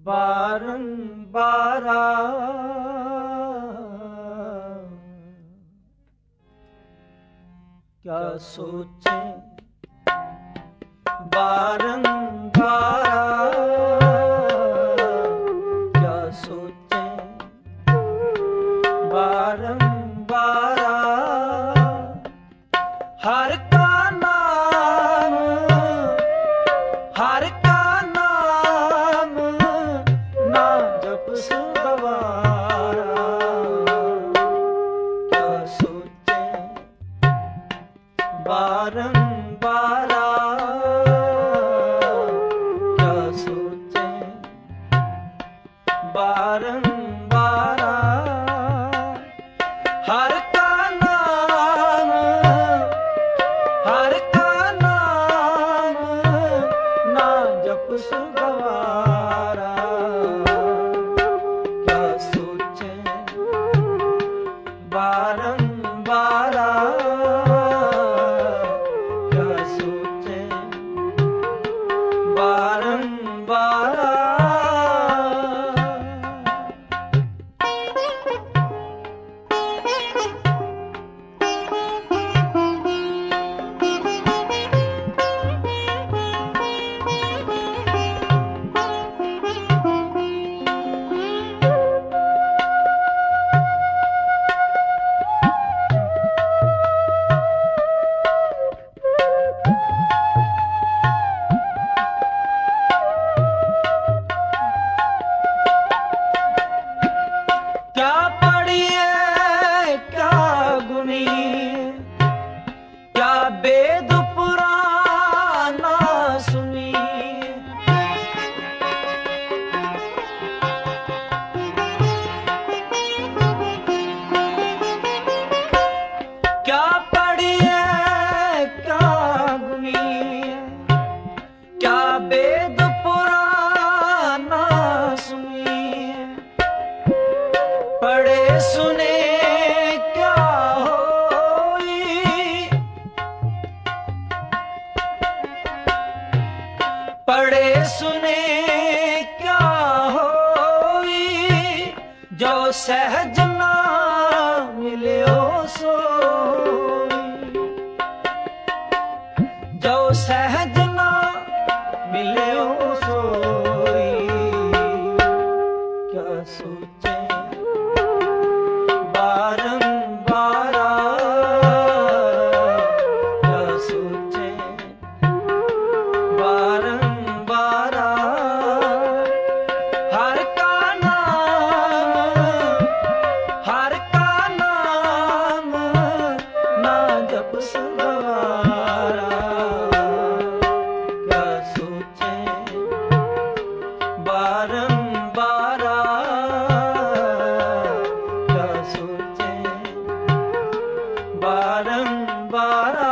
बारंबारा क्या सोचें बारंबारा क्या सोचें बारंबारा हर का नाम हर का नाम ना जप गवारा क्या सोचें बारंबारा क्या सोचें बारंबारा हर का नाम ना जप गवारा क्या सोचें बारंबारा क्या सोचें बारंबारा क्या पढ़िए क्या गुनी क्या वेद पुराना सुनी क्या पढ़िए क्या गुनी क्या वेद पुराना सुनी पढ़े सुने क्या होई पढ़े सुने क्या होई जो सहज ना मिलियो सोई जो सहज ना मिलियो सोई क्या सोचें बारंबारा क्या सोचें बारंबारा हर का नाम ना जप गवारा क्या सोचें बारंबारा क्या सोचें बारंबारा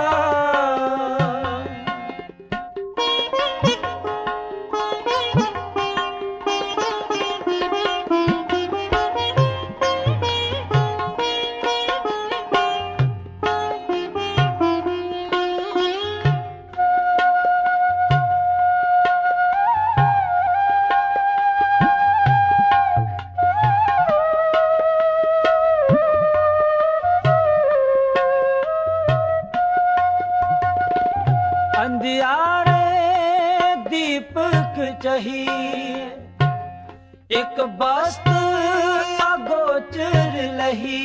अंधियारे दीपक चाहिए एक बस्त अगोचर लही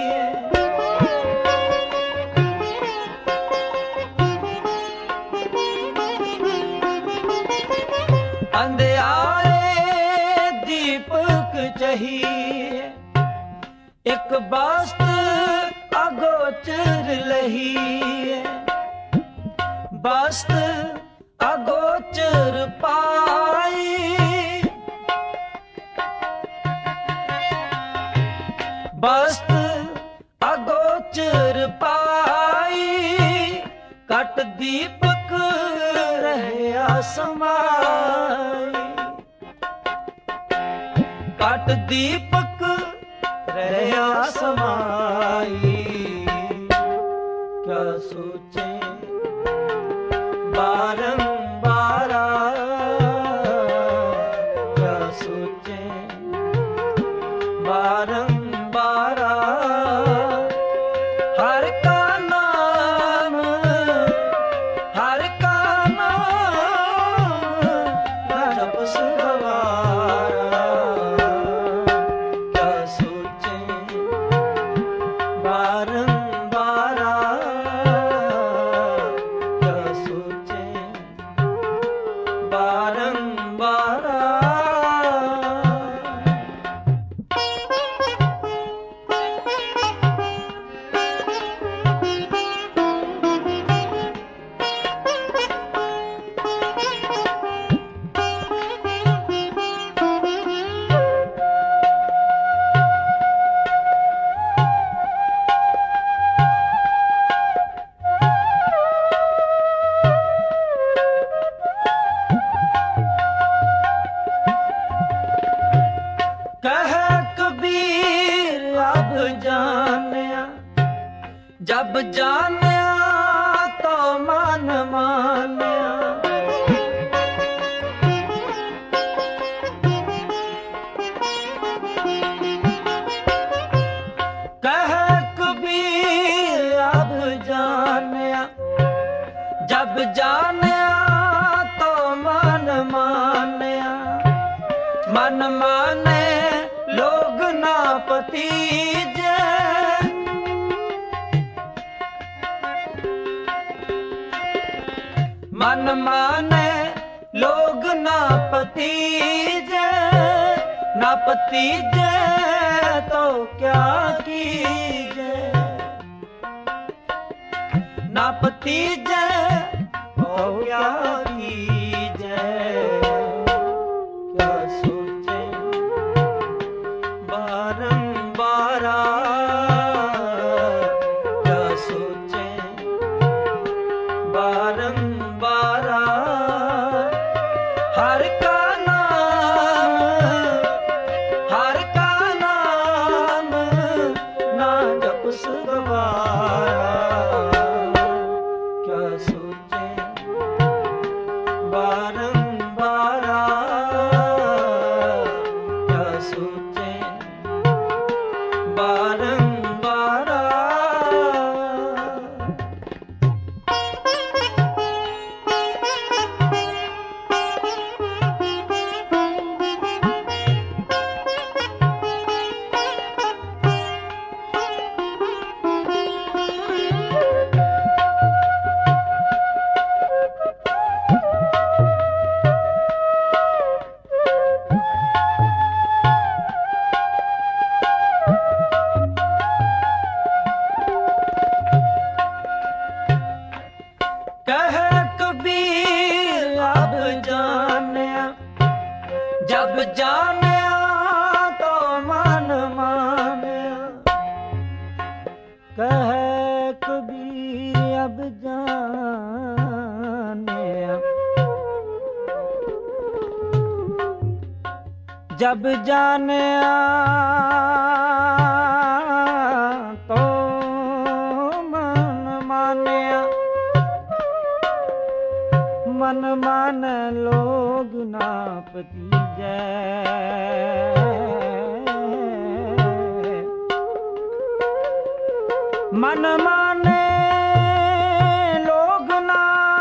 अंधियारे दीपक चाहिए एक बस्त अगोचर लही बस्त अगोचर पाई बस्त अगोचर पाई कट दीपक रहे समाई कट दीपक रहे समाई क्या सोचें बारंबारा क्या सोचे बारंबारा हर का नाम, हर का नाम जप सुगवारा। क्या सोचे बारंबारा, क्या सोचे बारंबारा। कह कबीर अब जानिया, जब जानिया तो मन मानिया। कह कबीर अब जानिया, जब जानिया तो मन मानिया। मन माने लोग ना पतीजे, मन माने लोग ना पतीजे। ना पतीजे तो क्या कीजे, ना पतीजे तो क्या कीजे। क्या सोचे बारंबारा, क्या सोचे बारंबारा। हर का नाम, हर का नाम ना जप सुगवारा। क्या सोचे बारंबारा, क्या सोचे बारंबारा। कह कबीर अब जानिया, जब जानिया तो मन मानिया। कह कबीर अब जानिया, जब जानिया तो मन मानिया। मन मान लोग ना पतीजे, मन माने लोग ना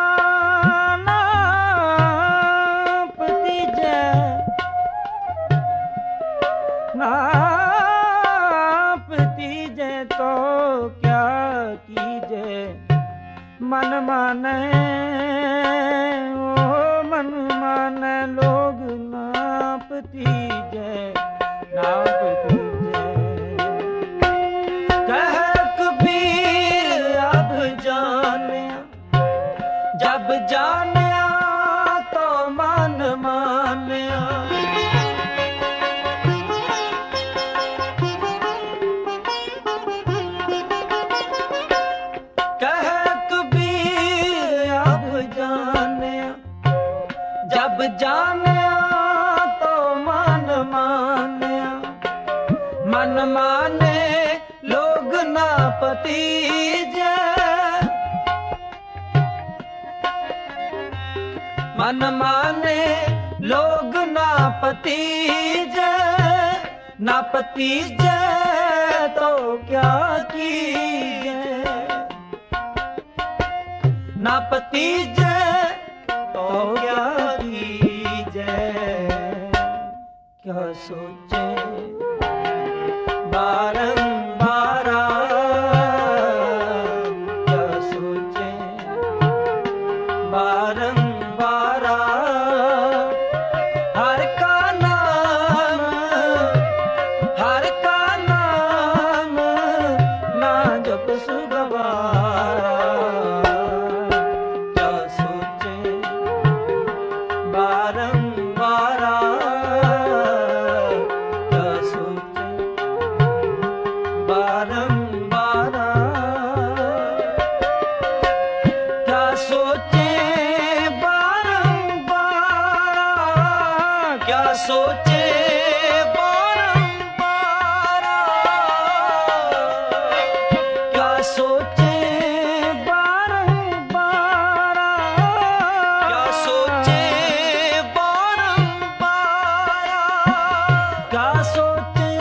पतीजे। ना पतीजे तो क्या कीजे। मन माने मन माने लोग ना पतीजे, ना पतीजे। कह कबीर अब जानिया, जब जानिया तो मन मानिया। कह कबीर अब जानिया, जब जानिया तो मन मानिया। मन माने लोग ना पतीजे, मन माने लोग ना पतीजे तो क्या कीजे, ना पतीजे तो क्या कीजे, क्या सोचे बारंबारा, क्या सोचे बारंबारा। हर का नाम ना जप सुगवारा, क्या सोचे बारंबारा, क्या सोचे बारंबारा, क्या सोचे बारंबारा, क्या सोचे बारंबारा, क्या सोचे बारंबारा, क्या सोचे बारंबारा, क्या सोचे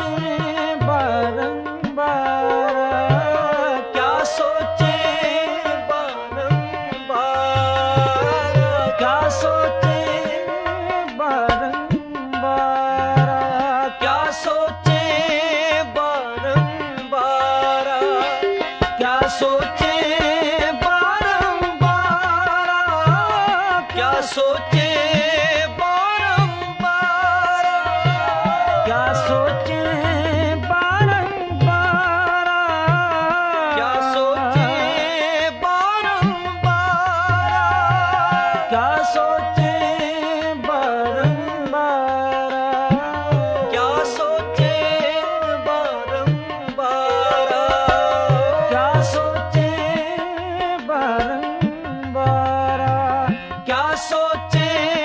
बारंबारा, क्या सोचे बारंबारा, क्या सोचे बारंबारा, क्या सोचे बारंबारा, क्या सोचे बारंबारा, क्या सोचे बारंबारा, क्या सोचे बारंबारा, क्या सोचे बारंबारा, क्या सोचे बारंबारा, क्या सोचे बारंबारा, क्या सोचे बारंबारा, क्या सोचे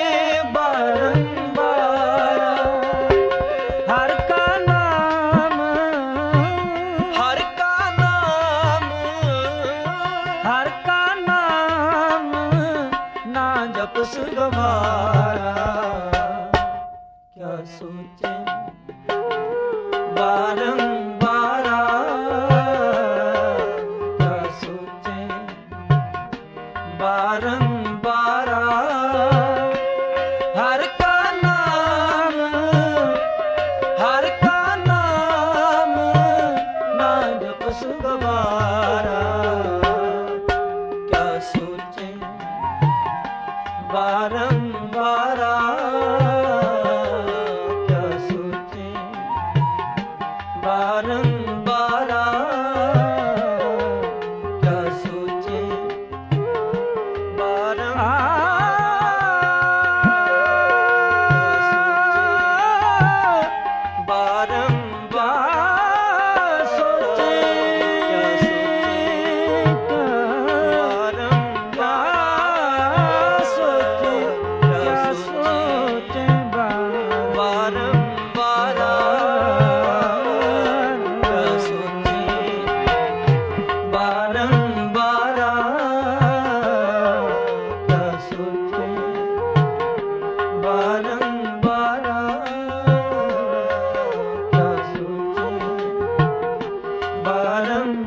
बारंबारा। हर का नाम हर का नाम हर का नाम ना जप सुगवारा, क्या सोचे बारंबारा, क्या सोचे बारंबारा। हर का नाम ना जप सुगवारा, क्या सोचे बारंबारा, क्या सोचे बारंबारा, क्या सोचे बारंबारा,